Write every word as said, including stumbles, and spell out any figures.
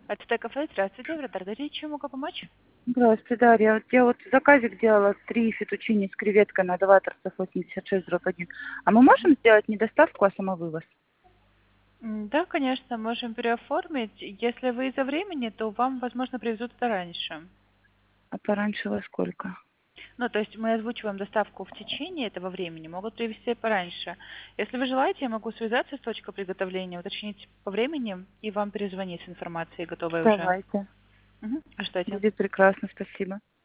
Это кафе, здравствуйте, вратарь Дарья, чем могу помочь? Здравствуйте, Дарья. Вот я вот заказик делала три фетучини с креветкой на Новаторцев восемьдесят шесть дробь один. А мы можем сделать не доставку, а самовывоз? М, Да, конечно, можем переоформить. Если вы из-за времени, то вам, возможно, привезут это раньше. А пораньше во сколько? Ну, то есть мы озвучиваем доставку в течение этого времени, могут привезти пораньше. Если вы желаете, я могу связаться с точкой приготовления, уточнить по времени и вам перезвонить с информацией готовой уже. Давайте. Мгм. А ждете? Будет прекрасно, спасибо.